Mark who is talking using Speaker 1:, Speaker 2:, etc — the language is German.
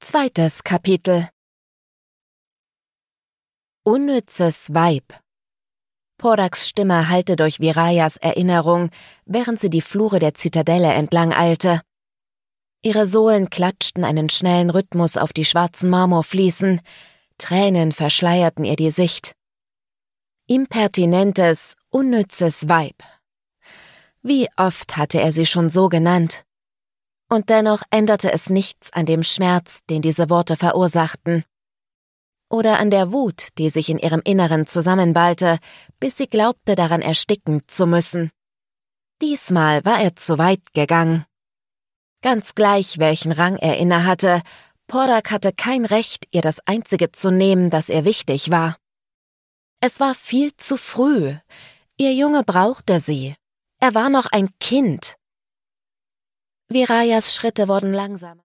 Speaker 1: Zweites Kapitel. Unnützes Weib. Poraks Stimme hallte durch Virayas Erinnerung, während sie die Flure der Zitadelle entlang eilte. Ihre Sohlen klatschten einen schnellen Rhythmus auf die schwarzen Marmorfliesen, Tränen verschleierten ihr die Sicht. Impertinentes, unnützes Weib. Wie oft hatte er sie schon so genannt? Und dennoch änderte es nichts an dem Schmerz, den diese Worte verursachten. Oder an der Wut, die sich in ihrem Inneren zusammenballte, bis sie glaubte, daran ersticken zu müssen. Diesmal war er zu weit gegangen. Ganz gleich, welchen Rang er innehatte, Porak hatte kein Recht, ihr das Einzige zu nehmen, das ihr wichtig war. Es war viel zu früh. Ihr Junge brauchte sie. Er war noch ein Kind. Virayas Schritte wurden langsamer.